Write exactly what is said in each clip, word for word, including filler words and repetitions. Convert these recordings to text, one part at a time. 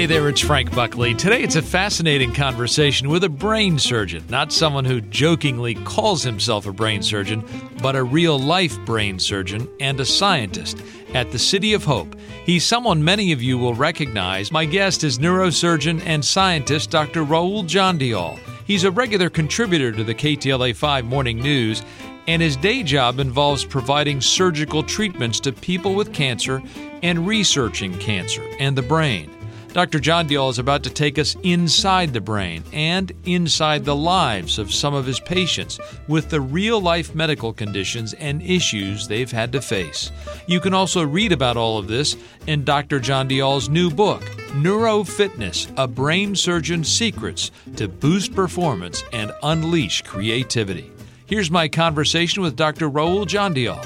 Hey there, it's Frank Buckley. Today it's a fascinating conversation with a brain surgeon, not someone who jokingly calls himself a brain surgeon, but a real-life brain surgeon and a scientist at the City of Hope. He's someone many of you will recognize. My guest is neurosurgeon and scientist Doctor Raul Jandial. He's a regular contributor to the K T L A five Morning News, and his day job involves providing surgical treatments to people with cancer and researching cancer and the brain. Doctor Jandial is about to take us inside the brain and inside the lives of some of his patients with the real-life medical conditions and issues they've had to face. You can also read about all of this in Doctor Jandial's new book, Neurofitness, A Brain Surgeon's Secrets to Boost Performance and Unleash Creativity. Here's my conversation with Doctor Raul Jandial.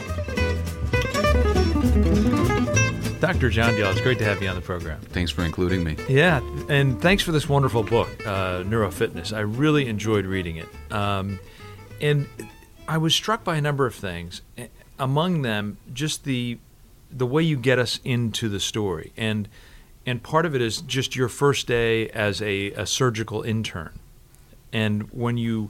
Doctor Jandial, it's great to have you on the program. Thanks for including me. Yeah, and thanks for this wonderful book, uh, Neurofitness. I really enjoyed reading it. Um, and I was struck by a number of things. Among them, just the the way you get us into the story. And and part of it is just your first day as a, a surgical intern. And when you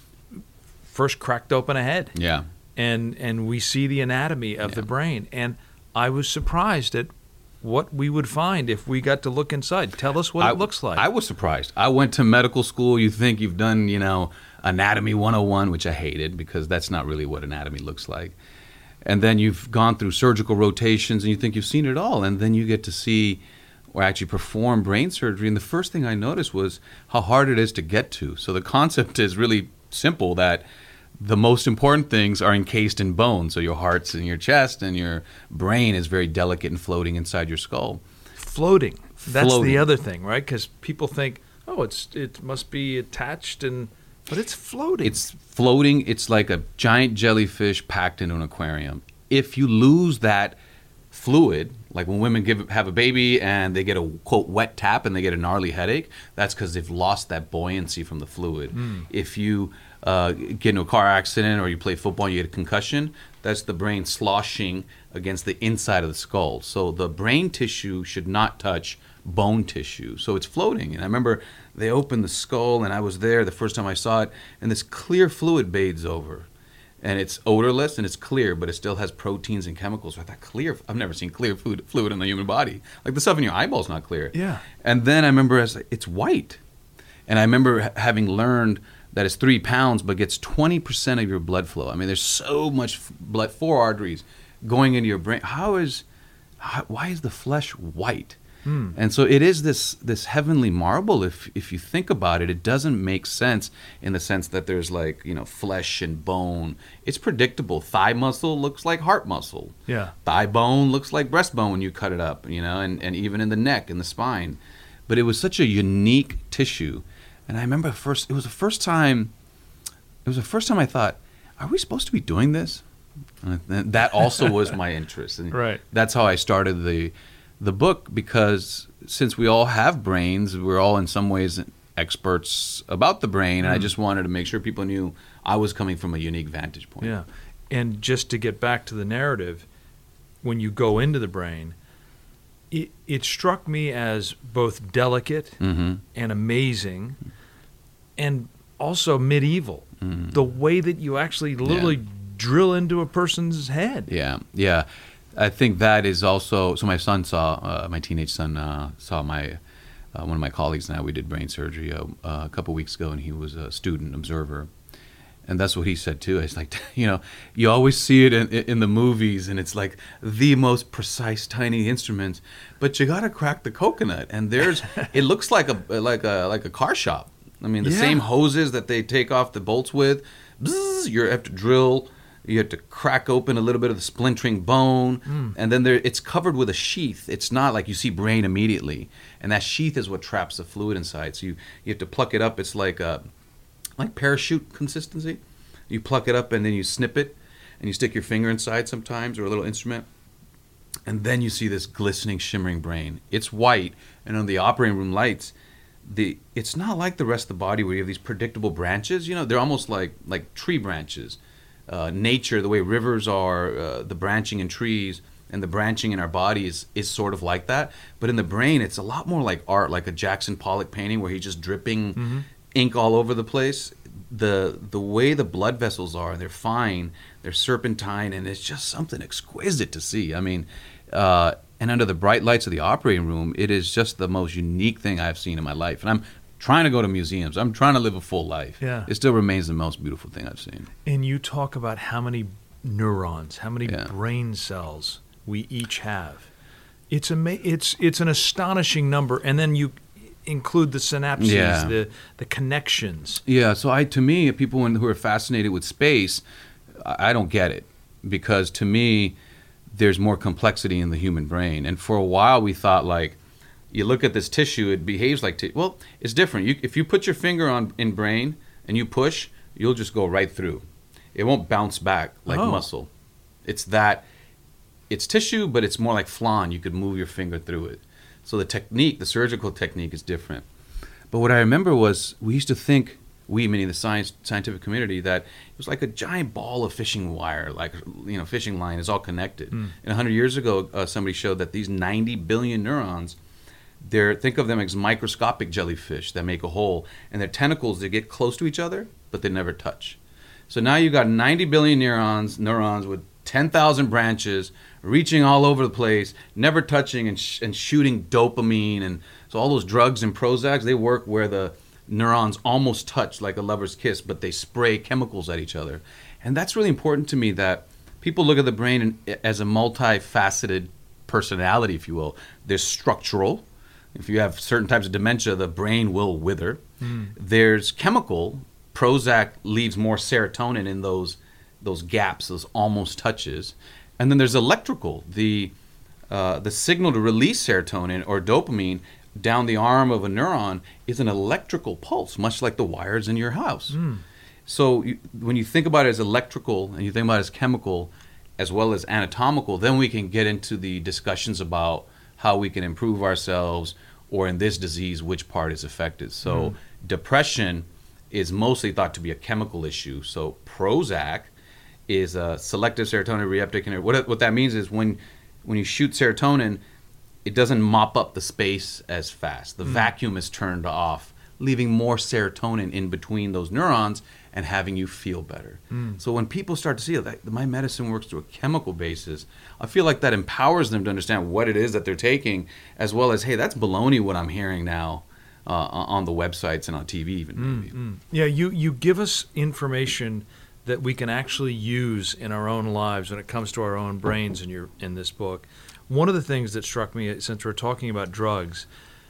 first cracked open a head. Yeah. And, and we see the anatomy of yeah. the brain. And I was surprised at what we would find if we got to look inside. Tell us what I, it looks like. I was surprised. I went to medical school. You think you've done, you know, Anatomy one oh one, which I hated because that's not really what anatomy looks like. And then you've gone through surgical rotations and you think you've seen it all. And then you get to see or actually perform brain surgery. And the first thing I noticed was how hard it is to get to. So the concept is really simple, that the most important things are encased in bone. So your heart's in your chest and your brain is very delicate and floating inside your skull. Floating. That's Floating. the other thing, right? Because people think, oh, it's it must be attached, and but it's floating. It's floating. It's like a giant jellyfish packed into an aquarium. If you lose that fluid, like when women give have a baby and they get a, quote, wet tap and they get a gnarly headache, that's because they've lost that buoyancy from the fluid. Mm. If you uh, get into a car accident or you play football and you get a concussion, that's the brain sloshing against the inside of the skull. So the brain tissue should not touch bone tissue. So it's floating. And I remember they opened the skull and I was there the first time I saw it, and this clear fluid bathes over. And it's odorless and it's clear, but it still has proteins and chemicals. I thought, clear? I've never seen clear fluid, fluid in the human body. Like the stuff in your eyeball is not clear. Yeah. And then I remember as it's white. And I remember ha- having learned that it's three pounds, but gets twenty percent of your blood flow. I mean, there's so much f- blood, four arteries going into your brain. How is, how, why is the flesh white? Mm. And so it is this this heavenly marble. If if you think about it, it doesn't make sense in the sense that there's like, you know, flesh and bone. It's predictable. Thigh muscle looks like heart muscle. Yeah. Thigh bone looks like breastbone when you cut it up, you know, and, and even in the neck and the spine. But it was such a unique tissue. And I remember first it was the first time it was the first time I thought, are we supposed to be doing this? And that also was my interest. And right. That's how I started the the book, because since we all have brains, we're all in some ways experts about the brain, and mm. I just wanted to make sure people knew I was coming from a unique vantage point. Yeah, and just to get back to the narrative, when you go into the brain, it, it struck me as both delicate mm-hmm. and amazing, and also medieval. Mm. The way that you actually literally yeah. drill into a person's head. Yeah, yeah. I think that is also, so my son saw, uh, my teenage son uh, saw my, uh, one of my colleagues and I, we did brain surgery uh, uh, a couple weeks ago, and he was a student observer. And that's what he said too. It's like, you know, you always see it in, in the movies, and it's like the most precise, tiny instruments, but you got to crack the coconut. And there's, it looks like a, like a, like a car shop. I mean, the yeah. same hoses that they take off the bolts with, bzz, you have to drill. You have to crack open a little bit of the splintering bone, mm. and then there it's covered with a sheath. It's not like you see brain immediately, and that sheath is what traps the fluid inside. So you, you have to pluck it up. It's like a, like parachute consistency. You pluck it up and then you snip it, and you stick your finger inside sometimes, or a little instrument, and then you see this glistening, shimmering brain. It's white, and on the operating room lights, the it's not like the rest of the body where you have these predictable branches. You know, they're almost like like tree branches. Uh, nature, the way rivers are, uh, the branching in trees, and the branching in our body is, is sort of like that. But in the brain, it's a lot more like art, like a Jackson Pollock painting where he's just dripping mm-hmm. ink all over the place. The the way the blood vessels are, they're fine, they're serpentine, and it's just something exquisite to see. I mean, uh, and under the bright lights of the operating room, it is just the most unique thing I've seen in my life. And I'm trying to go to museums. I'm trying to live a full life. Yeah. It still remains the most beautiful thing I've seen. And you talk about how many neurons, how many yeah. brain cells we each have. It's ama- It's it's an astonishing number. And then you include the synapses, yeah. the the connections. Yeah. So I, to me, people who are fascinated with space, I don't get it, because to me, there's more complexity in the human brain. And for a while, we thought like, you look at this tissue, it behaves like tissue. Well, it's different. You, if you put your finger on in brain and you push, you'll just go right through. It won't bounce back like oh. muscle. It's that, it's tissue, but it's more like flan. You could move your finger through it. So the technique, the surgical technique is different. But what I remember was we used to think, we meaning the science scientific community, that it was like a giant ball of fishing wire, like, you know, fishing line is all connected. Mm. And one hundred years ago, uh, somebody showed that these ninety billion neurons, they're, think of them as microscopic jellyfish that make a hole, and their tentacles, they get close to each other, but they never touch. So now you've got ninety billion neurons, neurons with ten thousand branches, reaching all over the place, never touching, and, sh- and shooting dopamine. And so all those drugs and Prozacs, they work where the neurons almost touch like a lover's kiss, but they spray chemicals at each other. And that's really important to me, that people look at the brain in, as a multifaceted personality, if you will. There's structural. If you have certain types of dementia, the brain will wither. Mm. There's chemical. Prozac leaves more serotonin in those those gaps, those almost touches. And then there's electrical. The uh, the signal to release serotonin or dopamine down the arm of a neuron is an electrical pulse, much like the wires in your house. Mm. So you, when you think about it as electrical and you think about it as chemical as well as anatomical, then we can get into the discussions about how we can improve ourselves, or in this disease, which part is affected. So mm. depression is mostly thought to be a chemical issue. So Prozac is a selective serotonin reuptake inhibitor. What, what that means is when when you shoot serotonin, it doesn't mop up the space as fast. The mm. vacuum is turned off, leaving more serotonin in between those neurons and having you feel better. Mm. So when people start to see that my medicine works through a chemical basis, I feel like that empowers them to understand what it is that they're taking, as well as, hey, that's baloney what I'm hearing now uh, on the websites and on T V even. Mm, maybe. Mm. Yeah, you, you give us information that we can actually use in our own lives when it comes to our own brains in your in this book. One of the things that struck me, since we're talking about drugs,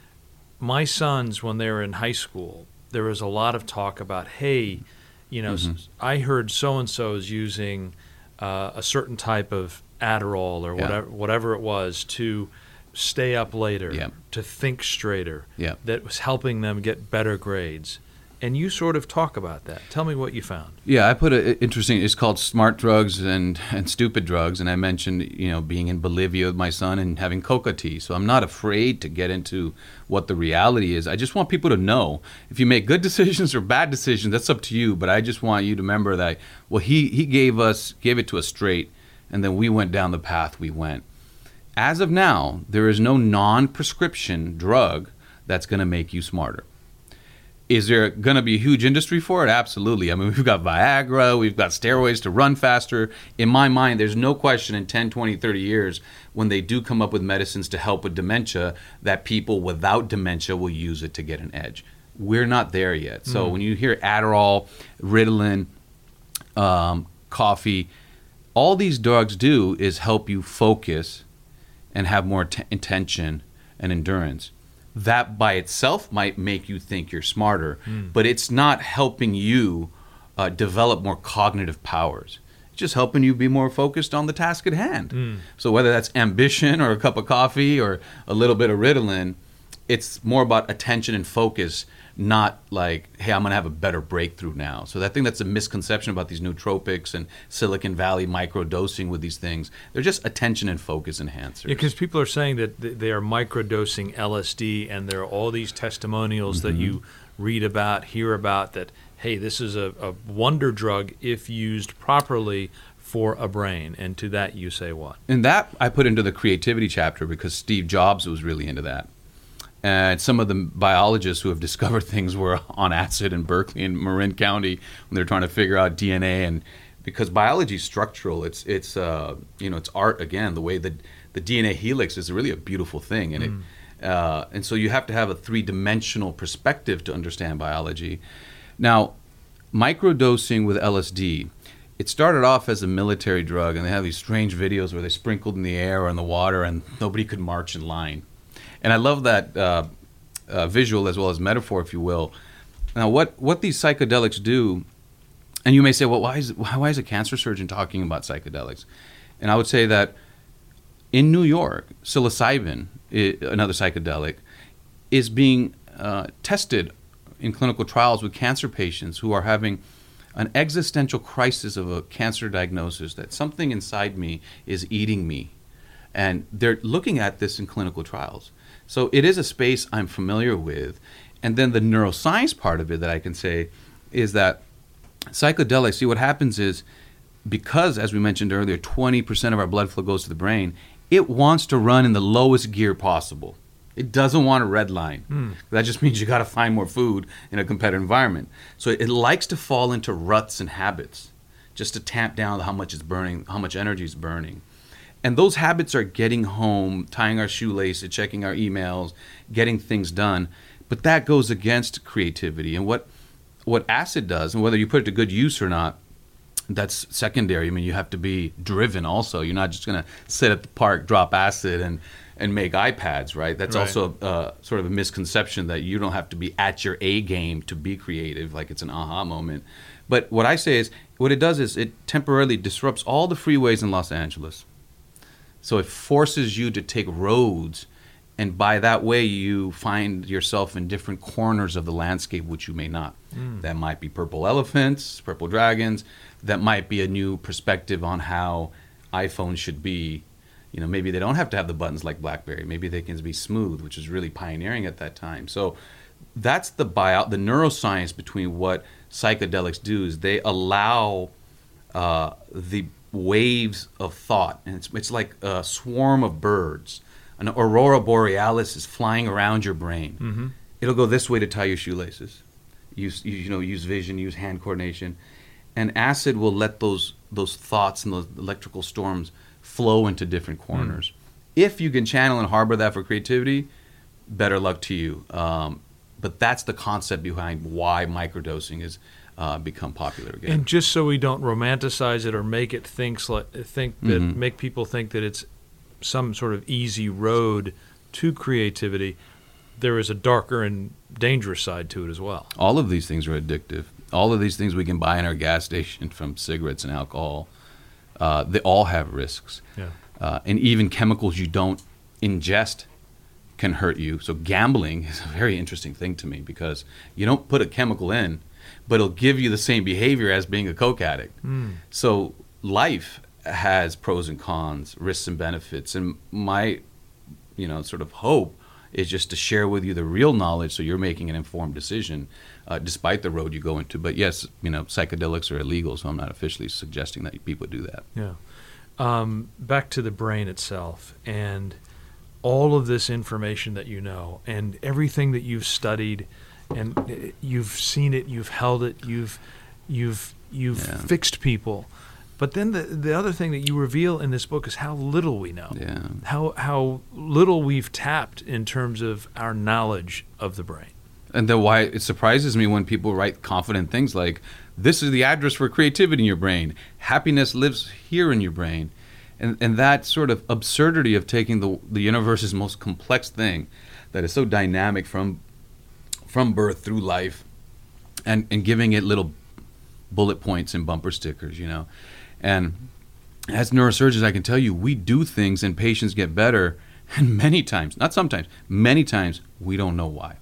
my sons, when they were in high school, there was a lot of talk about, hey, you know, mm-hmm. I heard so-and-so is using uh, a certain type of Adderall or whatever, yeah. whatever it was to stay up later, yeah. to think straighter, yeah. that was helping them get better grades. And you sort of talk about that. Tell me what you found. Yeah, I put it interesting. It's called Smart Drugs and, and Stupid Drugs. And I mentioned, you know, being in Bolivia with my son and having coca tea. So I'm not afraid to get into what the reality is. I just want people to know if you make good decisions or bad decisions, that's up to you. But I just want you to remember that, well, he, he gave us, gave it to us straight, and then we went down the path we went. As of now, there is no non-prescription drug that's going to make you smarter. Is there going to be a huge industry for it? Absolutely. I mean, we've got Viagra, we've got steroids to run faster. In my mind, there's no question in ten, twenty, thirty years, when they do come up with medicines to help with dementia, that people without dementia will use it to get an edge. We're not there yet. So mm. when you hear Adderall, Ritalin, um, coffee, all these drugs do is help you focus and have more t- intention and endurance. That by itself might make you think you're smarter, mm. but it's not helping you uh, develop more cognitive powers. It's just helping you be more focused on the task at hand. Mm. So whether that's ambition or a cup of coffee or a little bit of Ritalin, it's more about attention and focus, not like, hey, I'm going to have a better breakthrough now. So I think that's a misconception about these nootropics and Silicon Valley microdosing with these things. They're just attention and focus enhancers. Yeah, because people are saying that they are microdosing L S D, and there are all these testimonials mm-hmm. that you read about, hear about, that, hey, this is a, a wonder drug if used properly for a brain. And to that you say what? And that I put into the creativity chapter because Steve Jobs was really into that. And some of the biologists who have discovered things were on acid in Berkeley and Marin County when they're trying to figure out D N A. And because biology is structural, it's it's uh, you know it's art again. The way that the D N A helix is really a beautiful thing, and mm. it uh, and so you have to have a three-dimensional perspective to understand biology. Now, microdosing with L S D, it started off as a military drug, and they have these strange videos where they sprinkled in the air or in the water, and nobody could march in line. And I love that uh, uh, visual as well as metaphor, if you will. Now, what, what these psychedelics do, and you may say, well, why is, why is a cancer surgeon talking about psychedelics? And I would say that in New York, psilocybin, another psychedelic, is being uh, tested in clinical trials with cancer patients who are having an existential crisis of a cancer diagnosis, that something inside me is eating me. And they're looking at this in clinical trials. So it is a space I'm familiar with. And then the neuroscience part of it that I can say is that psychedelics, see what happens is, because, as we mentioned earlier, twenty percent of our blood flow goes to the brain, it wants to run in the lowest gear possible. It doesn't want a red line. Mm. That just means you got to find more food in a competitive environment. So it likes to fall into ruts and habits just to tamp down how much it's burning, how much energy is burning. And those habits are getting home, tying our shoelaces, checking our emails, getting things done. But that goes against creativity. And what what acid does, and whether you put it to good use or not, that's secondary. I mean, you have to be driven also. You're not just going to sit at the park, drop acid, and, and make iPads, right? That's right. Also uh, sort of a misconception that you don't have to be at your A game to be creative, like it's an aha moment. But what I say is, what it does is it temporarily disrupts all the freeways in Los Angeles. So it forces you to take roads, and by that way you find yourself in different corners of the landscape which you may not. Mm. That might be purple elephants, purple dragons. That might be a new perspective on how iPhones should be. You know, maybe they don't have to have the buttons like BlackBerry. Maybe they can be smooth, which was really pioneering at that time. So that's the bio, the neuroscience between what psychedelics do is they allow uh, the waves of thought, and it's it's like a swarm of birds. An aurora borealis is flying around your brain. Mm-hmm. It'll go this way to tie your shoelaces. Use you, you know use vision, use hand coordination, and acid will let those those thoughts and those electrical storms flow into different corners. Mm. If you can channel and harbor that for creativity, better luck to you. Um, but that's the concept behind why microdosing is. Uh, become popular again. And just so we don't romanticize it or make it think think that mm-hmm. make people think that it's some sort of easy road to creativity, there is a darker and dangerous side to it as well. All of these things are addictive. All of these things we can buy in our gas station, from cigarettes and alcohol, uh, they all have risks. Yeah. Uh, and even chemicals you don't ingest can hurt you. So gambling is a very interesting thing to me, because you don't put a chemical in, but it'll give you the same behavior as being a coke addict. Mm. So life has pros and cons, risks and benefits. And my, you know, sort of hope is just to share with you the real knowledge so you're making an informed decision, uh, despite the road you go into. But yes, you know, psychedelics are illegal, so I'm not officially suggesting that people do that. Yeah. Um, back to the brain itself and all of this information that you know and everything that you've studied, and you've seen it, you've held it, you've you've you've yeah. fixed people. But then the the other thing that you reveal in this book is how little we know. Yeah. How how little we've tapped in terms of our knowledge of the brain. And then why it surprises me when people write confident things like, this is the address for creativity in your brain. Happiness lives here in your brain. And and that sort of absurdity of taking the the universe's most complex thing that is so dynamic from from birth through life, and, and giving it little bullet points and bumper stickers, you know. And as neurosurgeons, I can tell you, we do things and patients get better, and many times, not sometimes, many times, we don't know why.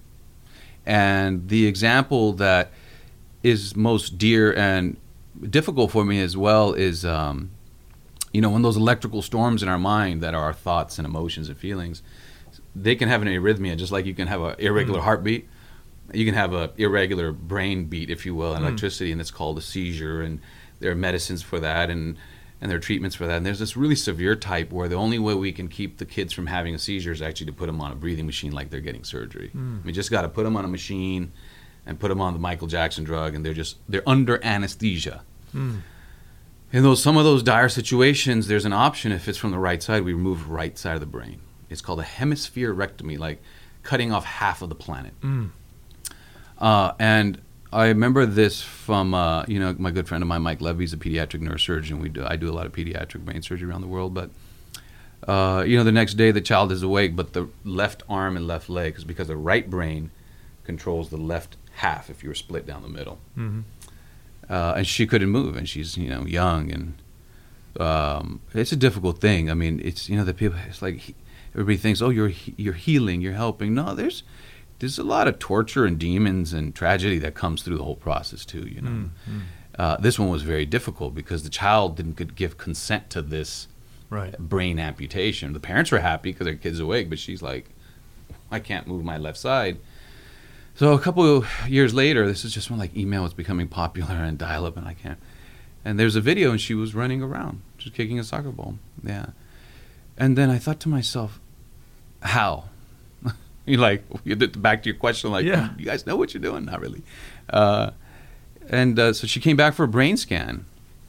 And the example that is most dear and difficult for me as well is, um, you know, when those electrical storms in our mind that are our thoughts and emotions and feelings, they can have an arrhythmia, just like you can have an irregular mm. heartbeat. You can have an irregular brain beat, if you will, and mm. electricity, and it's called a seizure, and there are medicines for that. And and there are treatments for that. And there's this really severe type where the only way we can keep the kids from having a seizure is actually to put them on a breathing machine like they're getting surgery. Mm. We just got to put them on a machine and put them on the Michael Jackson drug, and they're just they're under anesthesia. Mm. In those some of those dire situations, there's an option. If it's from the right side, we remove right side of the brain. It's called a hemispherectomy, like cutting off half of the planet. Mm. Uh, and I remember this from, uh, you know, my good friend of mine, Mike Levy's a pediatric neurosurgeon. We do, I do a lot of pediatric brain surgery around the world. But, uh, you know, the next day the child is awake, but the left arm and left leg is because the right brain controls the left half if you were split down the middle. Mm-hmm. Uh, and she couldn't move, and she's, you know, young. And um, it's a difficult thing. I mean, it's, you know, the people, it's like he, everybody thinks, oh, you're you're healing, you're helping. No, there's... There's a lot of torture and demons and tragedy that comes through the whole process too, you know. Mm-hmm. Uh, this one was very difficult because the child didn't give consent to this right. brain amputation. The parents were happy because their kid's awake, but she's like, I can't move my left side. So a couple of years later, this is just when like email was becoming popular and dial-up, and I can't. And there's a video, and she was running around, just kicking a soccer ball. Yeah. And then I thought to myself, how? You're like, you back to your question, like, yeah. you guys know what you're doing? Not really. Uh, and uh, so she came back for a brain scan.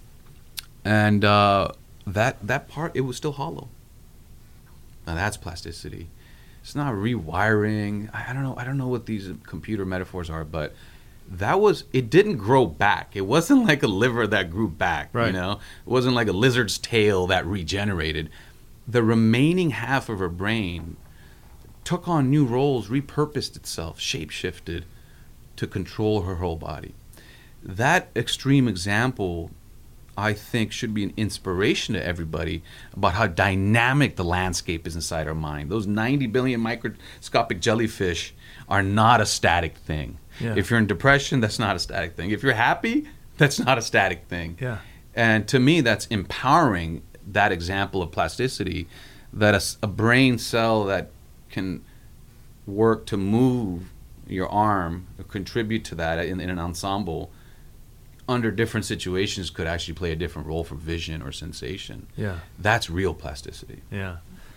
And uh, that that part, it was still hollow. Now that's plasticity. It's not rewiring. I, I don't know. I don't know what these computer metaphors are, but that was, it didn't grow back. It wasn't like a liver that grew back, right. you know? It wasn't like a lizard's tail that regenerated. The remaining half of her brain took on new roles, repurposed itself, shape-shifted to control her whole body. That extreme example, I think, should be an inspiration to everybody about how dynamic the landscape is inside our mind. Those ninety billion microscopic jellyfish are not a static thing. Yeah. If you're in depression, that's not a static thing. If you're happy, that's not a static thing. Yeah. And to me, that's empowering, that example of plasticity, that a, a brain cell that can work to move your arm or contribute to that in, in an ensemble under different situations could actually play a different role for vision or sensation. Yeah. That's real plasticity. Yeah.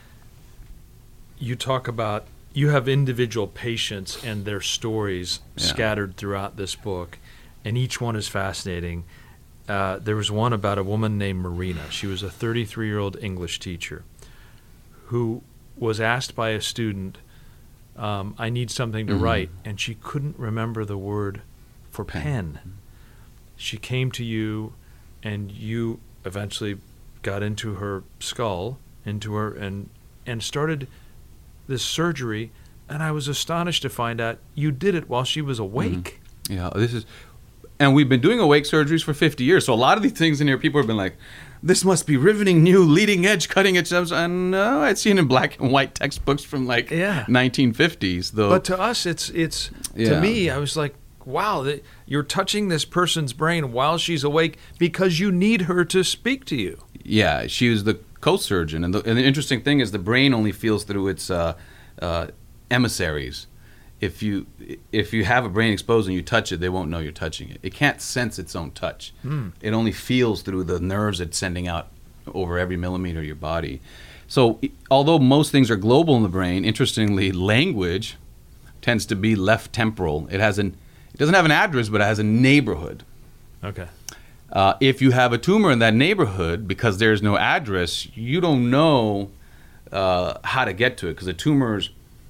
You talk about, you have individual patients and their stories yeah. scattered throughout this book, and each one is fascinating. Uh, there was one about a woman named Marina. She was a thirty-three-year-old English teacher who was asked by a student, um, I need something to mm-hmm. write, and she couldn't remember the word for pen. pen. She came to you, and you eventually got into her skull, into her, and and started this surgery, and I was astonished to find out you did it while she was awake. Mm-hmm. Yeah, this is, and we've been doing awake surgeries for fifty years, so a lot of these things in here, people have been like, this must be riveting, new, leading edge, cutting edge. And no, I'd seen in black and white textbooks from like yeah. nineteen fifties. Though, but to us, it's it's yeah. to me, I was like, wow, the, you're touching this person's brain while she's awake because you need her to speak to you. Yeah, she was the co-surgeon, and the, and the interesting thing is the brain only feels through its uh, uh, emissaries. If you if you have a brain exposed and you touch it, they won't know you're touching it. It can't sense its own touch. Mm. It only feels through the nerves it's sending out over every millimeter of your body. So although most things are global in the brain, interestingly, language tends to be left temporal. It has an it doesn't have an address, but it has a neighborhood. Okay. Uh, if you have a tumor in that neighborhood, because there's no address, you don't know uh, how to get to it, because the tumors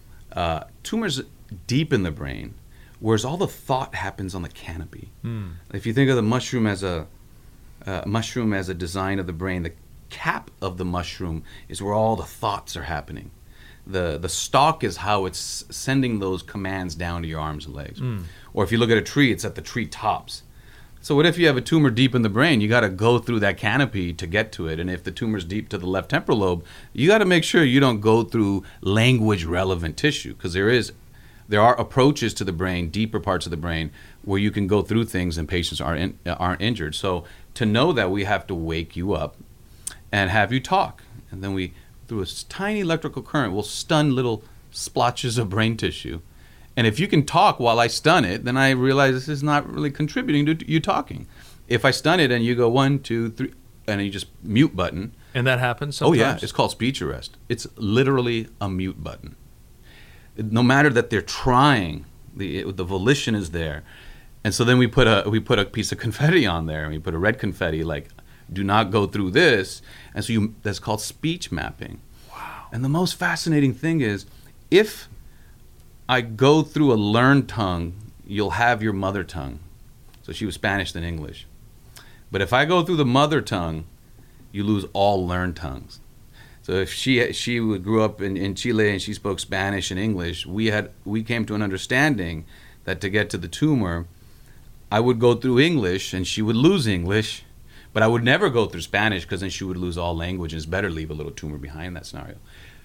uh, tumors. deep in the brain, whereas all the thought happens on the canopy. Mm. If you think of the mushroom as a uh, mushroom as a design of the brain, the cap of the mushroom is where all the thoughts are happening. The the stalk is how it's sending those commands down to your arms and legs. Mm. Or if you look at a tree, it's at the tree tops. So what if you have a tumor deep in the brain? You got to go through that canopy to get to it. And if the tumor's deep to the left temporal lobe, you got to make sure you don't go through language relevant tissue, because there is There are approaches to the brain, deeper parts of the brain, where you can go through things and patients aren't in, aren't injured. So to know that, we have to wake you up and have you talk, and then we, through a tiny electrical current, will stun little splotches of brain tissue. And if you can talk while I stun it, then I realize this is not really contributing to you talking. If I stun it and you go one, two, three, and you just mute button. And that happens sometimes? Oh, yeah. It's called speech arrest. It's literally a mute button. No matter that they're trying, the the volition is there. And so then we put a we put a piece of confetti on there, and we put a red confetti, like, do not go through this. And so you, that's called speech mapping. Wow. And the most fascinating thing is, if I go through a learned tongue, you'll have your mother tongue. So she was Spanish then English. But if I go through the mother tongue, you lose all learned tongues. So if she she grew up in, in Chile and she spoke Spanish and English, we had we came to an understanding that to get to the tumor, I would go through English and she would lose English, but I would never go through Spanish because then she would lose all language, and it's better leave a little tumor behind that scenario.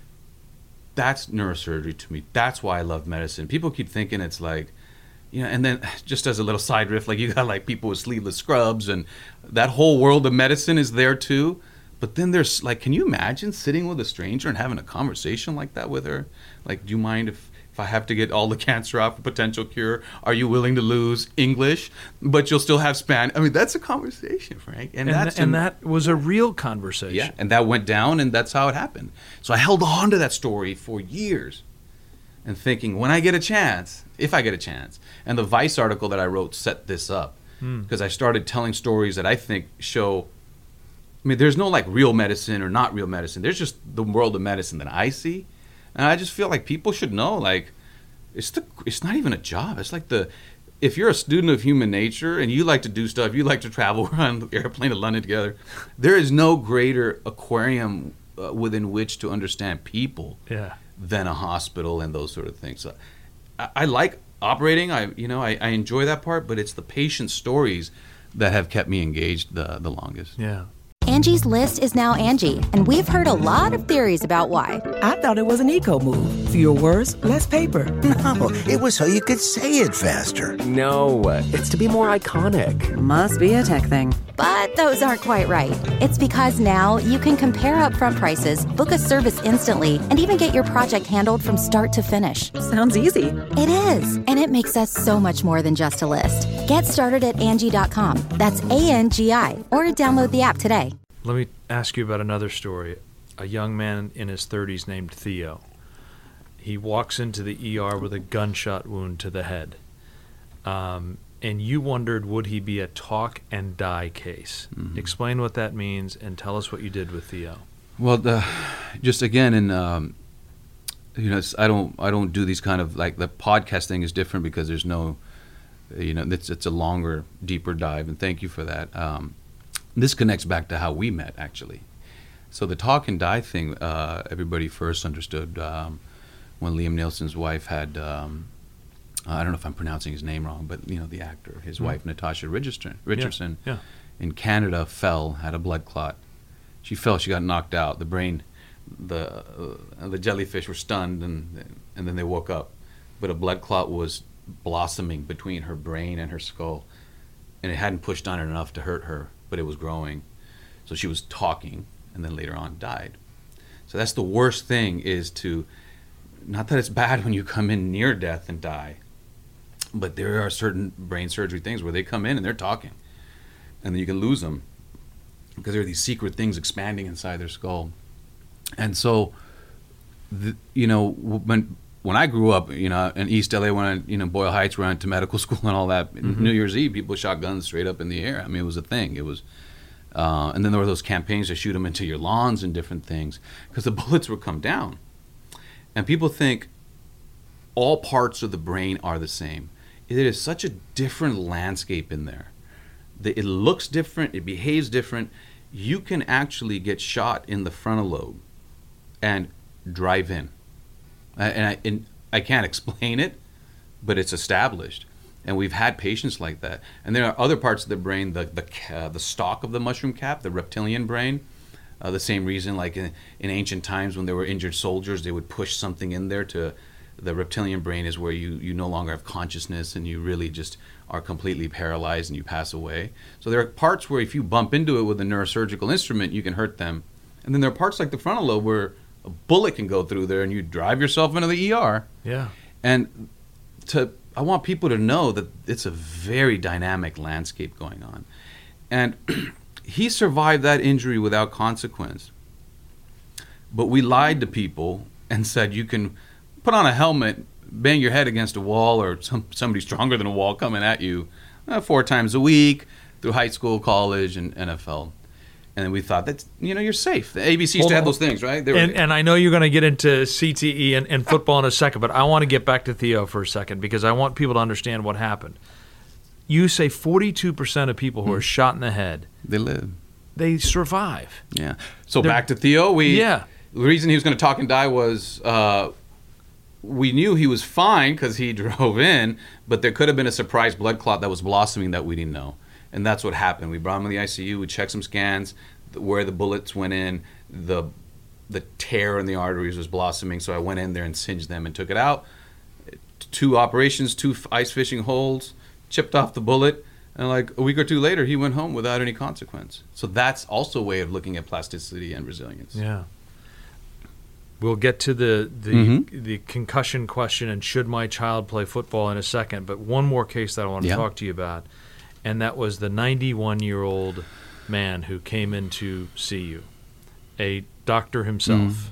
That's neurosurgery to me. That's why I love medicine. People keep thinking it's like, you know, and then just as a little side riff, like you got like people with sleeveless scrubs, and that whole world of medicine is there too. But then there's like, can you imagine sitting with a stranger and having a conversation like that with her? Like, do you mind if, if I have to get all the cancer off for potential cure? Are you willing to lose English, but you'll still have Spanish? I mean, that's a conversation, Frank. And, and, that's th- and that was a real conversation. Yeah, and that went down, and that's how it happened. So I held on to that story for years and thinking, when I get a chance, if I get a chance, and the Vice article that I wrote set this up, because mm. I started telling stories that I think show, I mean, there's no like real medicine or not real medicine. There's just the world of medicine that I see. And I just feel like people should know, like, it's the it's not even a job. It's like the, if you're a student of human nature and you like to do stuff, you like to travel, we're on the airplane to London together, there is no greater aquarium uh, within which to understand people yeah. than a hospital and those sort of things. So I, I like operating. I you know I, I enjoy that part, but it's the patient stories that have kept me engaged the the longest. Yeah. Angie's List is now Angie, and we've heard a lot of theories about why. I thought it was an eco move. Fewer words, less paper. No, it was so you could say it faster. No, it's to be more iconic. Must be a tech thing. But those aren't quite right. It's because now you can compare upfront prices, book a service instantly, and even get your project handled from start to finish. Sounds easy. It is, and it makes us so much more than just a list. Get started at Angie dot com. That's A N G I, or download the app today. Let me ask you about another story. A young man in his thirties named Theo. He walks into the E R with a gunshot wound to the head. Um, and you wondered, would he be a talk and die case? Mm-hmm. Explain what that means and tell us what you did with Theo. Well, the, just again, in um, you know, it's, I don't, I don't do these kind of, like, the podcast thing is different because there's no, you know, it's it's a longer, deeper dive, and thank you for that. Um, this connects back to how we met, actually. So the talk and die thing, uh, everybody first understood um, when Liam Neeson's wife had, um, I don't know if I'm pronouncing his name wrong, but, you know, the actor, his mm. wife, Natasha Richardson, Richardson yeah. Yeah. in Canada fell, had a blood clot. She fell, she got knocked out. The brain, the uh, the jellyfish were stunned, and and then they woke up. But a blood clot was blossoming between her brain and her skull, and it hadn't pushed on it enough to hurt her, but it was growing. So she was talking, and then later on died. So that's the worst thing, is to, not that it's bad when you come in near death and die, but there are certain brain surgery things where they come in and they're talking, and then you can lose them because there are these secret things expanding inside their skull. And so, the, you know, when when I grew up, you know, in East L A, when I, you know, Boyle Heights, went to medical school and all that, mm-hmm. New Year's Eve, people shot guns straight up in the air. I mean, it was a thing. It was, uh, and then there were those campaigns to shoot them into your lawns and different things because the bullets would come down. And people think all parts of the brain are the same. It is such a different landscape in there. It looks different. It behaves different. You can actually get shot in the frontal lobe and drive in. And I, and I can't explain it, but it's established. And we've had patients like that. And there are other parts of the brain, the the, uh, the stalk of the mushroom cap, the reptilian brain. Uh, the same reason, like in, in ancient times when there were injured soldiers, they would push something in there to, the reptilian brain is where you, you no longer have consciousness and you really just are completely paralyzed and you pass away. So there are parts where if you bump into it with a neurosurgical instrument, you can hurt them. And then there are parts like the frontal lobe where a bullet can go through there and you drive yourself into the E R. Yeah. And to I want people to know that it's a very dynamic landscape going on. And he survived that injury without consequence. But we lied to people and said you can put on a helmet, bang your head against a wall or some, somebody stronger than a wall coming at you uh, four times a week through high school, college, and N F L. And then we thought that, you know, you're safe. The A B C used to have those things, right? They were, and, and I know you're going to get into C T E and, and football in a second, but I want to get back to Theo for a second because I want people to understand what happened. You say forty-two percent of people who are shot in the head, they live. They survive. Yeah. So They're, back to Theo. We yeah. The reason he was going to talk and die was uh, we knew he was fine because he drove in, but there could have been a surprise blood clot that was blossoming that we didn't know. And that's what happened. We brought him to the I C U. We checked some scans where the bullets went in. The the tear in the arteries was blossoming, so I went in there and singed them and took it out. Two operations, two ice fishing holes, chipped off the bullet, and like a week or two later, he went home without any consequence. So that's also a way of looking at plasticity and resilience. Yeah. We'll get to the the, mm-hmm. the concussion question and should my child play football in a second, but one more case that I want to yeah. talk to you about. And that was the ninety-one-year-old man who came in to see you, a doctor himself. Mm.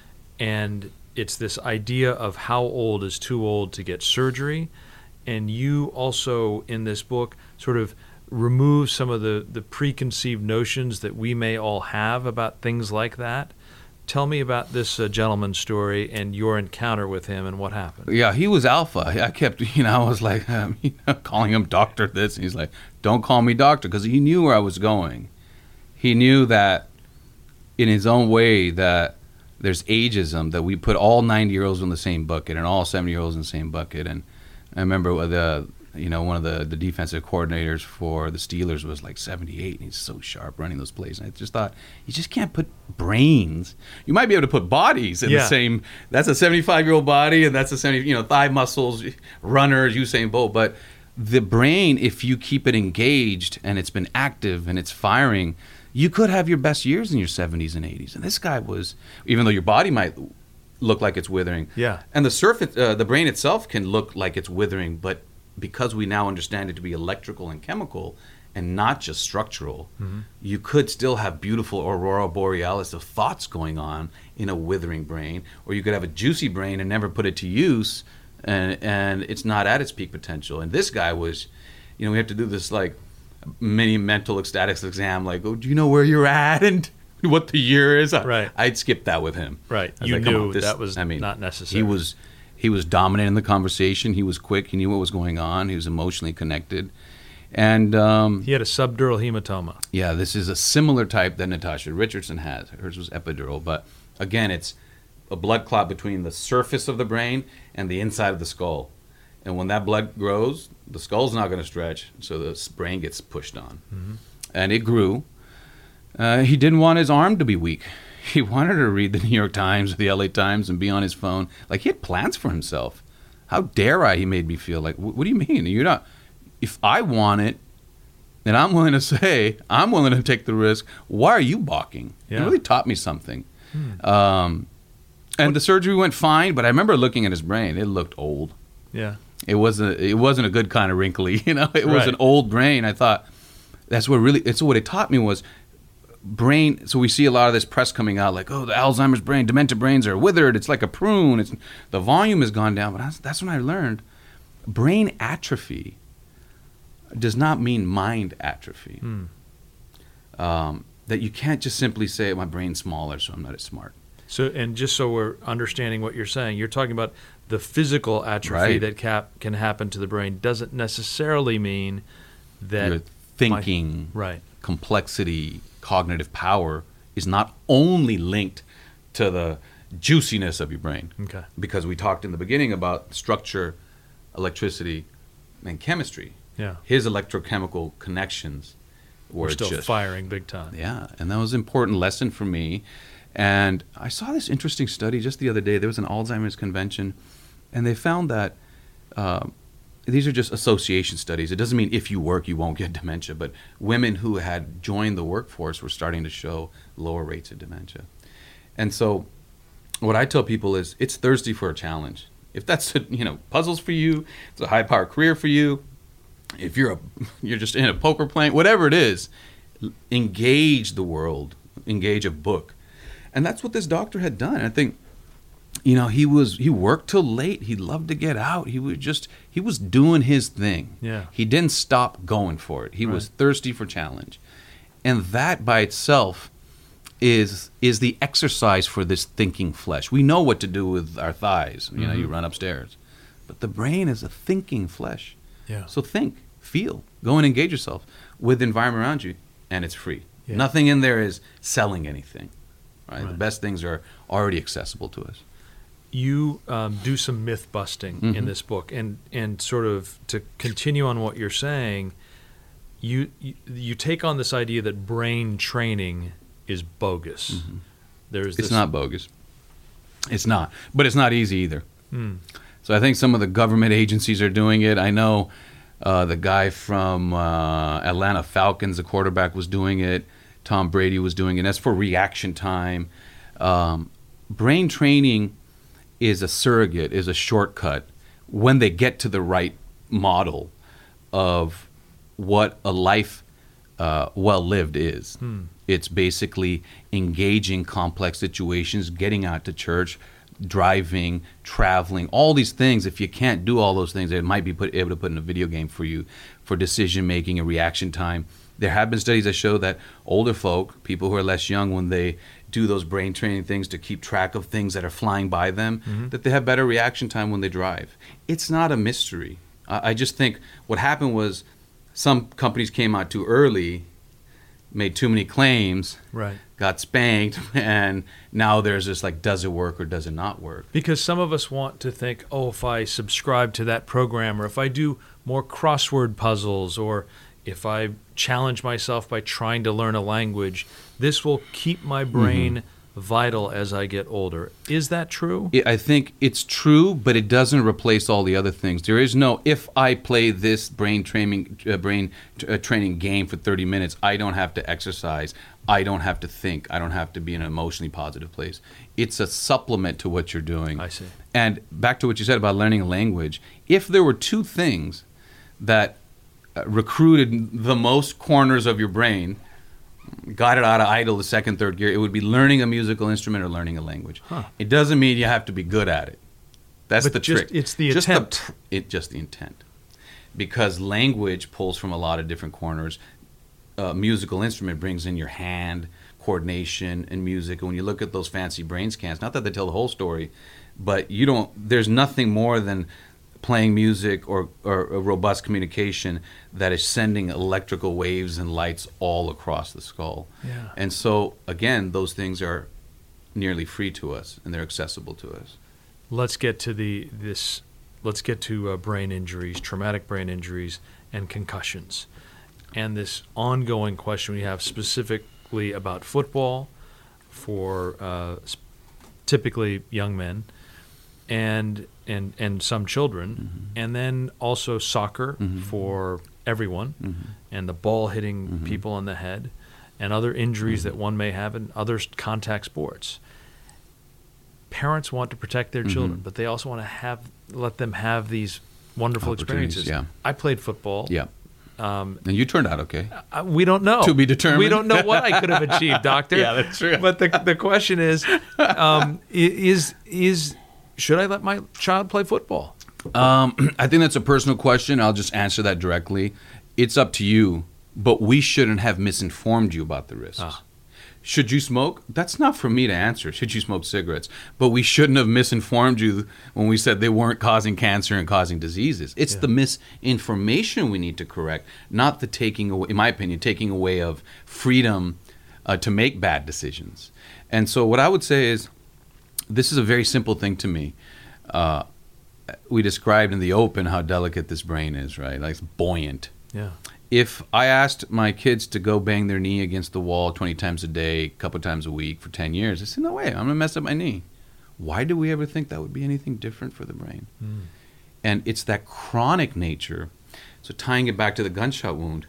And it's this idea of how old is too old to get surgery. And you also, in this book, sort of remove some of the, the preconceived notions that we may all have about things like that. Tell me about this uh, gentleman's story and your encounter with him and what happened. Yeah, he was alpha. I kept, you know, I was like, um, you know, calling him doctor this. And he's like, don't call me doctor, because he knew where I was going. He knew that in his own way that there's ageism, that we put all ninety-year-olds in the same bucket and all seventy-year-olds in the same bucket. And I remember the, you know, one of the, the defensive coordinators for the Steelers was like seventy-eight, and he's so sharp running those plays. And I just thought, you just can't put brains. You might be able to put bodies in yeah. the same. That's a seventy-five-year-old body, and that's a seventy, you know, thigh muscles, runners, Usain Bolt. But the brain, if you keep it engaged and it's been active and it's firing, you could have your best years in your seventies and eighties. And this guy was, even though your body might look like it's withering, yeah, and the surface, uh, the brain itself can look like it's withering, but because we now understand it to be electrical and chemical and not just structural, mm-hmm. you could still have beautiful aurora borealis of thoughts going on in a withering brain, or you could have a juicy brain and never put it to use, and and it's not at its peak potential. And this guy was, you know, we have to do this like mini mental ecstatics exam, like, oh, do you know where you're at and what the year is? Right. I'd skip that with him. Right. You like, knew on, this, that was I mean, not necessary. He was... He was dominant in the conversation. He was quick. He knew what was going on. He was emotionally connected. And um, he had a subdural hematoma. Yeah, this is a similar type that Natasha Richardson has. Hers was epidural. But again, it's a blood clot between the surface of the brain and the inside of the skull. And when that blood grows, the skull's not going to stretch, so the brain gets pushed on. Mm-hmm. And it grew. Uh, he didn't want his arm to be weak. He wanted to read the New York Times or the L A Times and be on his phone. Like, he had plans for himself. How dare I, he made me feel like, what do you mean? You're not, if I want it, then I'm willing to say, I'm willing to take the risk. Why are you balking? Yeah. It really taught me something. Hmm. Um, and what? The surgery went fine, but I remember looking at his brain. It looked old. Yeah. It wasn't, it wasn't a good kind of wrinkly, you know? It right. was an old brain. I thought, that's what really, it's what it taught me was, brain. So we see a lot of this press coming out like, oh, the Alzheimer's brain, dementia brains are withered. It's like a prune. It's the volume has gone down. But that's, that's when I learned brain atrophy does not mean mind atrophy. Mm. Um, that you can't just simply say my brain's smaller, so I'm not as smart. So, and just so we're understanding what you're saying, you're talking about the physical atrophy right. that cap, can happen to the brain doesn't necessarily mean that your thinking, my, right. complexity, cognitive power is not only linked to the juiciness of your brain. Okay. Because we talked in the beginning about structure, electricity, and chemistry. Yeah. His electrochemical connections were We're still just firing big time. Yeah, and that was an important lesson for me. And I saw this interesting study just the other day. There was an Alzheimer's convention, and they found that uh, these are just association studies. It doesn't mean if you work, you won't get dementia, but women who had joined the workforce were starting to show lower rates of dementia. And so what I tell people is it's thirsty for a challenge. If that's, you know, puzzles for you, it's a high-powered career for you, if you're a, you're just in a poker playing, whatever it is, engage the world, engage a book. And that's what this doctor had done. I think, you know, he was he worked till late. He loved to get out. He was just he was doing his thing. Yeah. He didn't stop going for it. He Right. was thirsty for challenge. And that by itself is is the exercise for this thinking flesh. We know what to do with our thighs. You know, Mm-hmm. you run upstairs. But the brain is a thinking flesh. Yeah. So think, feel, go and engage yourself with the environment around you, and it's free. Yeah. Nothing in there is selling anything. Right? Right. The best things are already accessible to us. You um, do some myth busting in Mhm. this book, and and sort of to continue on what you're saying, you you, you take on this idea that brain training is bogus. There's It's this, not bogus. It's not. But it's not easy either. Hmm. So I think some of the government agencies are doing it. I know uh, the guy from uh, Atlanta Falcons, the quarterback, was doing it. Tom Brady was doing it. That's for reaction time. Um, brain training is a surrogate, is a shortcut when they get to the right model of what a life uh, well lived is. It's basically engaging complex situations, getting out to church, driving, traveling, all these things. If you can't do all those things, it might be put, able to put in a video game for you for decision making and reaction time. There have been studies that show that older folk, people who are less young, when they do those brain training things to keep track of things that are flying by them, that they have better reaction time when they drive. It's not a mystery. I, I just think what happened was some companies came out too early, made too many claims, Right. got spanked, and now there's this like, does it work or does it not work? Because some of us want to think, oh, if I subscribe to that program, or if I do more crossword puzzles, or if I challenge myself by trying to learn a language, this will keep my brain vital as I get older. Is that true? It, I think it's true, but it doesn't replace all the other things. There is no, if I play this brain training uh, brain uh, training game for thirty minutes, I don't have to exercise. I don't have to think. I don't have to be in an emotionally positive place. It's a supplement to what you're doing. I see. And back to what you said about learning a language, if there were two things that uh, recruited the most corners of your brain, got it out of idle the second, third gear, it would be learning a musical instrument or learning a language. Huh. It doesn't mean you have to be good at it. That's But the just- trick. it's the just attempt. The, pr- it just the intent, because language pulls from a lot of different corners. Uh, musical instrument brings in your hand coordination and music. And when you look at those fancy brain scans, not that they tell the whole story, but you don't. There's nothing more than playing music or, or a robust communication that is sending electrical waves and lights all across the skull. Yeah. And so, again, those things are nearly free to us, and they're accessible to us. Let's get to the this. Let's get to uh, brain injuries, traumatic brain injuries, and concussions, and this ongoing question we have specifically about football for uh, sp- typically young men, and and and some children, Mm-hmm. and then also soccer for everyone, Mm-hmm. and the ball hitting people on the head, and other injuries Mm-hmm. that one may have in other s- contact sports. Parents want to protect their Mm-hmm. children, but they also want to have let them have these wonderful Opportunities, experiences. yeah. I played football. Yeah. Um, And you turned out okay. I, we don't know. To be determined. We don't know what I could have achieved, doctor. Yeah, that's true. But the the question is, um, i- is is should I let my child play football? Um, I think that's a personal question. I'll just answer that directly. It's up to you, but we shouldn't have misinformed you about the risks. Ah. Should you smoke? That's not for me to answer. Should you smoke cigarettes? But we shouldn't have misinformed you when we said they weren't causing cancer and causing diseases. It's Yeah. the misinformation we need to correct, not the taking away, in my opinion, taking away of freedom uh, to make bad decisions. And so what I would say is, this is a very simple thing to me. Uh, we described in the open how delicate this brain is, right? Like it's buoyant. Yeah. If I asked my kids to go bang their knee against the wall twenty times a day, a couple times a week for ten years, I said, no way, I'm going to mess up my knee. Why do we ever think that would be anything different for the brain? And it's that chronic nature. So tying it back to the gunshot wound,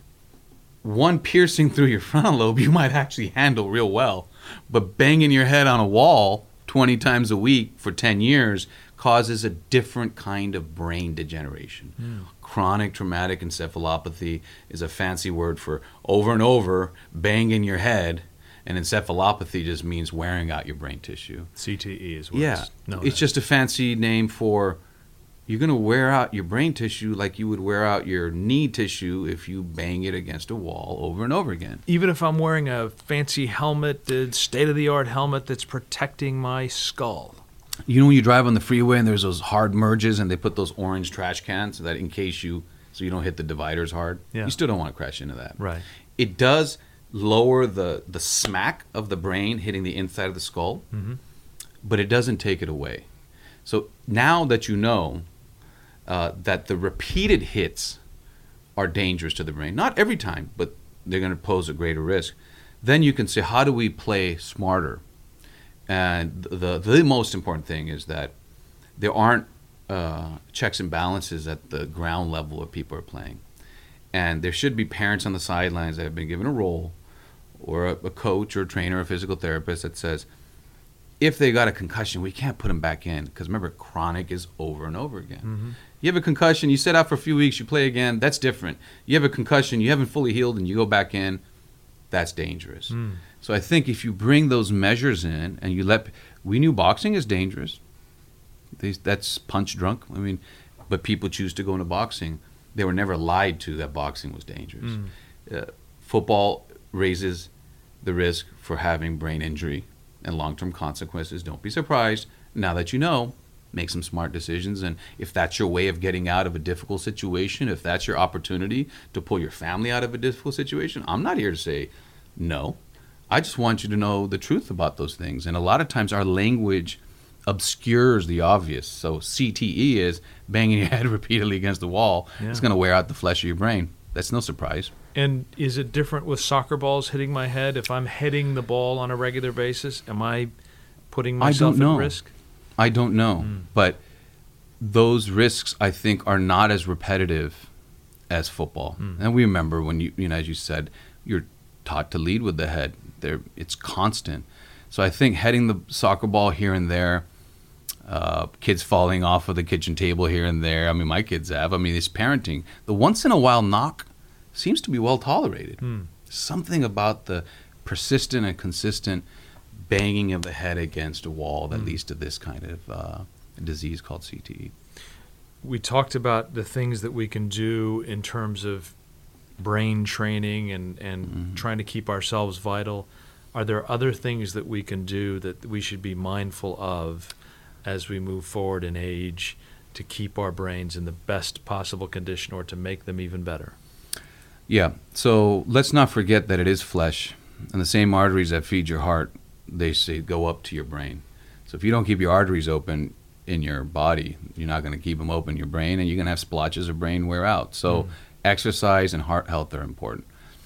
one piercing through your frontal lobe, you might actually handle real well. But banging your head on a wall twenty times a week for ten years causes a different kind of brain degeneration. Mm. Chronic traumatic encephalopathy is a fancy word for over and over banging your head, and encephalopathy just means wearing out your brain tissue. C T E is what Yeah, it's known it's as. just a fancy name for you're going to wear out your brain tissue like you would wear out your knee tissue if you bang it against a wall over and over again. Even if I'm wearing a fancy helmet, the state-of-the-art helmet that's protecting my skull. You know when you drive on the freeway and there's those hard merges and they put those orange trash cans so that in case you, so you don't hit the dividers hard, Yeah. you still don't want to crash into that. Right. It does lower the, the smack of the brain hitting the inside of the skull, Mm-hmm. but it doesn't take it away. So now that you know uh, that the repeated hits are dangerous to the brain, not every time, but they're going to pose a greater risk, then you can say, how do we play smarter? And the the most important thing is that there aren't uh, checks and balances at the ground level where people are playing. And there should be parents on the sidelines that have been given a role, or a, a coach or a trainer or a physical therapist that says, if they got a concussion, we can't put them back in. Because remember, chronic is over and over again. Mm-hmm. You have a concussion, you sit out for a few weeks, you play again, that's different. You have a concussion, you haven't fully healed, and you go back in, that's dangerous. Mm. So I think if you bring those measures in and you let, we knew boxing is dangerous. They, that's punch drunk. I mean, but people choose to go into boxing. They were never lied to that boxing was dangerous. Mm. Uh, football raises the risk for having brain injury and long-term consequences. Don't be surprised. Now that you know, make some smart decisions. And if that's your way of getting out of a difficult situation, if that's your opportunity to pull your family out of a difficult situation, I'm not here to say no. I just want you to know the truth about those things. And a lot of times our language obscures the obvious. So C T E is banging your head repeatedly against the wall. Yeah. It's going to wear out the flesh of your brain. That's no surprise. And is it different with soccer balls hitting my head? If I'm hitting the ball on a regular basis, am I putting myself I don't at know. risk? I don't know. Mm. But those risks, I think, are not as repetitive as football. Mm. And we remember when you, you know, as you said, you're taught to lead with the head. There, it's constant. So I think heading the soccer ball here and there, uh, kids falling off of the kitchen table here and there. I mean, my kids have. I mean, it's parenting. The once in a while knock seems to be well tolerated. Mm. Something about the persistent and consistent banging of the head against a wall that Mm. leads to this kind of uh, disease called C T E. We talked about the things that we can do in terms of brain training and, and Mhm. trying to keep ourselves vital. Are there other things that we can do that we should be mindful of as we move forward in age to keep our brains in the best possible condition or to make them even better? Yeah, so let's not forget that it is flesh, and the same arteries that feed your heart, they say go up to your brain. So if you don't keep your arteries open in your body, you're not going to keep them open in your brain, and you're going to have splotches of brain wear out. So Mm. exercise and heart health are important.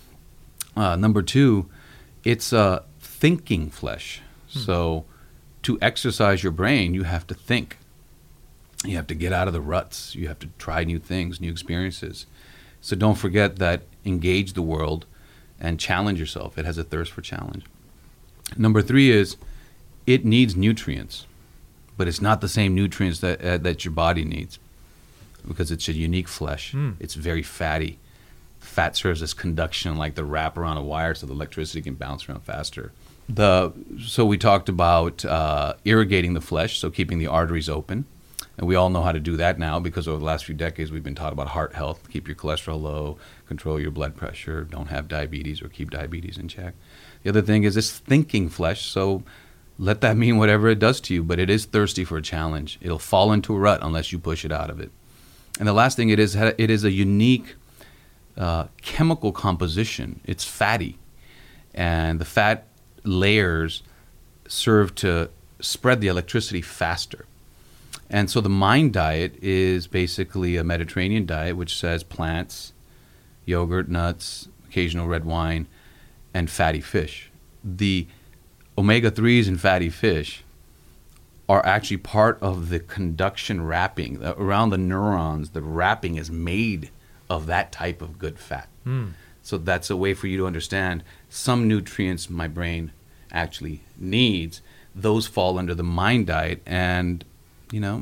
Uh, number two, it's uh, thinking flesh. Hmm. So to exercise your brain, you have to think. You have to get out of the ruts. You have to try new things, new experiences. So don't forget that engage the world and challenge yourself. It has a thirst for challenge. Number three is it needs nutrients, but it's not the same nutrients that uh, that your body needs because it's a unique flesh. Mm. It's very fatty. Fat serves as conduction, like the wrap around a wire so the electricity can bounce around faster. The So we talked about uh, irrigating the flesh, so keeping the arteries open. And we all know how to do that now because over the last few decades we've been taught about heart health. Keep your cholesterol low, control your blood pressure, don't have diabetes or keep diabetes in check. The other thing is this thinking flesh, so let that mean whatever it does to you, but it is thirsty for a challenge. It'll fall into a rut unless you push it out of it. And the last thing it is, it is a unique uh, chemical composition. It's fatty. And the fat layers serve to spread the electricity faster. And so the MIND diet is basically a Mediterranean diet which says plants, yogurt, nuts, occasional red wine, and fatty fish. The omega threes in fatty fish are actually part of the conduction wrapping. Around the neurons, the wrapping is made of that type of good fat. Mm. So that's a way for you to understand some nutrients my brain actually needs. Those fall under the MIND diet, and you know,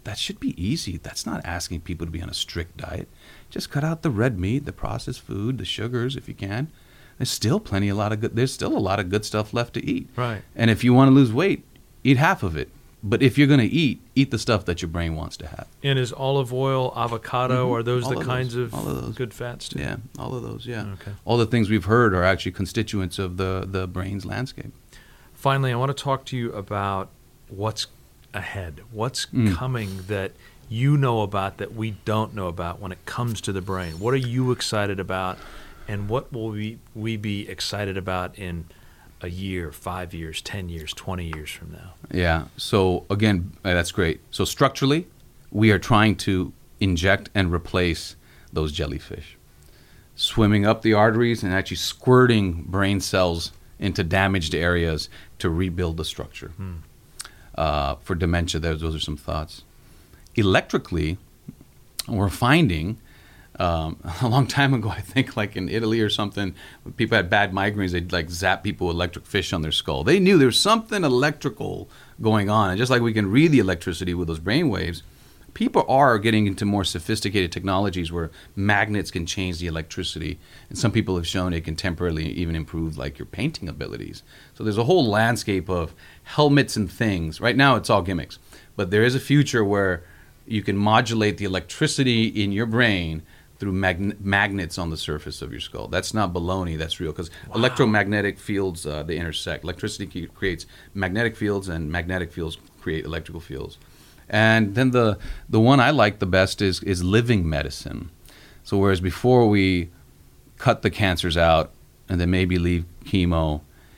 that should be easy. That's not asking people to be on a strict diet. Just cut out the red meat, the processed food, the sugars if you can. There's still plenty, a lot of good, there's still a lot of good stuff left to eat. Right. And if you want to lose weight, eat half of it. But if you're going to eat, eat the stuff that your brain wants to have. And is olive oil, avocado, Mm-hmm. are those all the of kinds those. of, All of those. good fats too? Yeah, all of those, yeah. Okay. All the things we've heard are actually constituents of the, the brain's landscape. Finally, I want to talk to you about what's ahead. What's Mm. coming that you know about that we don't know about when it comes to the brain? What are you excited about, and what will we, we be excited about in a year, five years, ten years, twenty years from now? Yeah. So again, uh, that's great. So structurally, we are trying to inject and replace those jellyfish, swimming up the arteries and actually squirting brain cells into damaged areas to rebuild the structure. Hmm. Uh, for dementia, those, those are some thoughts. Electrically, we're finding um, a long time ago, I think, like in Italy or something, when people had bad migraines, they'd like zap people with electric fish on their skull. They knew there was something electrical going on. And just like we can read the electricity with those brain waves, people are getting into more sophisticated technologies where magnets can change the electricity. And some people have shown it can temporarily even improve like your painting abilities. So there's a whole landscape of helmets and things. Right now it's all gimmicks. But there is a future where you can modulate the electricity in your brain through mag- magnets on the surface of your skull. That's not baloney, that's real. Because wow. electromagnetic fields, uh, they intersect. Electricity creates magnetic fields, and magnetic fields create electrical fields. And then the the one I like the best is is living medicine. So whereas before we cut the cancers out and then maybe leave chemo,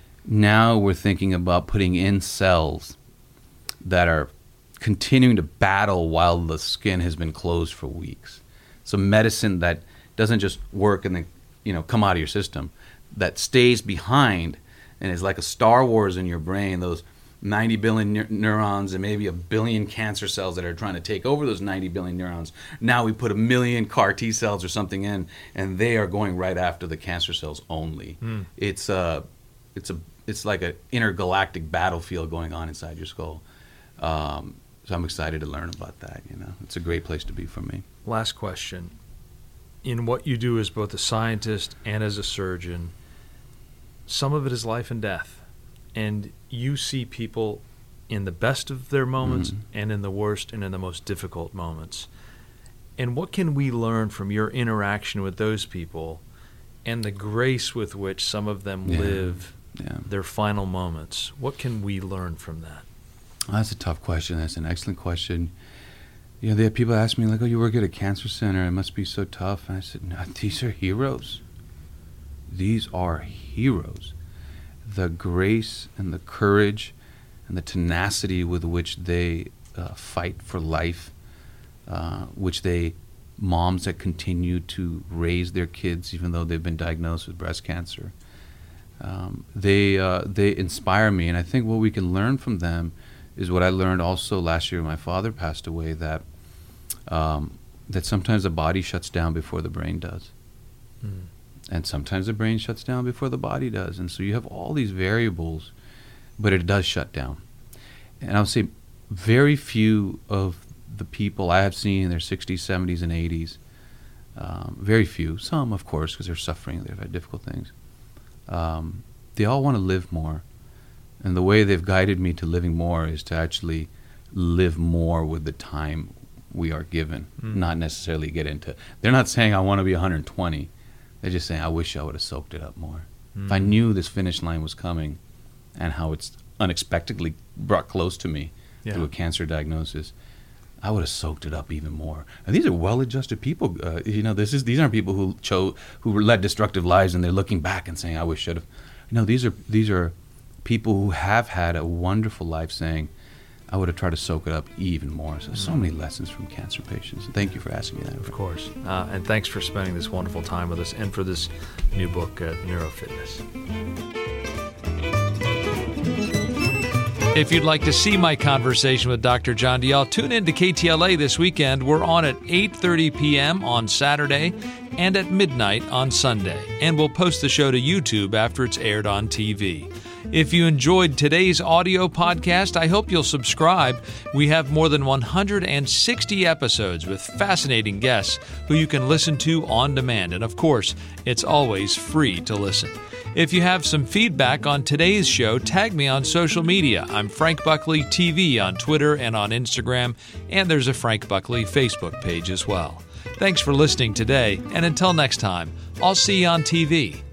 now we're thinking about putting in cells that are continuing to battle while the skin has been closed for weeks. So medicine that doesn't just work and then, you know, come out of your system, that stays behind and is like a Star Wars in your brain, those ninety billion ne- neurons and maybe a billion cancer cells that are trying to take over those ninety billion neurons. Now we put a million CAR T cells or something in, and they are going right after the cancer cells only. Mm. It's a, it's a, it's like an intergalactic battlefield going on inside your skull. Um, so I'm excited to learn about that. You know, it's a great place to be for me. Last question. In what you do as both a scientist and as a surgeon, some of it is life and death. And you see people in the best of their moments mm-hmm. and in the worst and in the most difficult moments. And what can we learn from your interaction with those people and the grace with which some of them yeah. live yeah. their final moments? What can we learn from that? Well, that's a tough question. That's an excellent question. You know, there are people ask me, like, oh, you work at a cancer center. It must be so tough. And I said, no, these are heroes. These are heroes. The grace and the courage and the tenacity with which they uh, fight for life, uh, which they, moms that continue to raise their kids even though they've been diagnosed with breast cancer, um, they uh, they inspire me. And I think what we can learn from them is what I learned also last year when my father passed away, that um, that sometimes the body shuts down before the brain does. Mm. And sometimes the brain shuts down before the body does. And so you have all these variables, but it does shut down. And I would say very few of the people I have seen in their sixties, seventies, and eighties, um, very few, some of course because they're suffering, they've had difficult things, um, they all want to live more. And the way they've guided me to living more is to actually live more with the time we are given, mm. not necessarily get into, they're not saying I want to be one hundred twenty. They're just saying, I wish I would have soaked it up more. Mm. If I knew this finish line was coming and how it's unexpectedly brought close to me yeah. through a cancer diagnosis, I would have soaked it up even more. And these are well-adjusted people. Uh, you know, this is these aren't people who chose who led destructive lives and they're looking back and saying, I wish I'd have. You know, these are these are people who have had a wonderful life saying, I would have tried to soak it up even more. So, so many lessons from cancer patients. Thank you for asking me that. Of course. Uh, and thanks for spending this wonderful time with us and for this new book, uh, Neurofitness. If you'd like to see my conversation with Doctor John Dial, tune in to K T L A this weekend. We're on at eight thirty p.m. on Saturday and at midnight on Sunday. And we'll post the show to YouTube after it's aired on T V. If you enjoyed today's audio podcast, I hope you'll subscribe. We have more than one hundred sixty episodes with fascinating guests who you can listen to on demand. And of course, it's always free to listen. If you have some feedback on today's show, tag me on social media. I'm Frank Buckley T V on Twitter and on Instagram, and there's a Frank Buckley Facebook page as well. Thanks for listening today, and until next time, I'll see you on T V.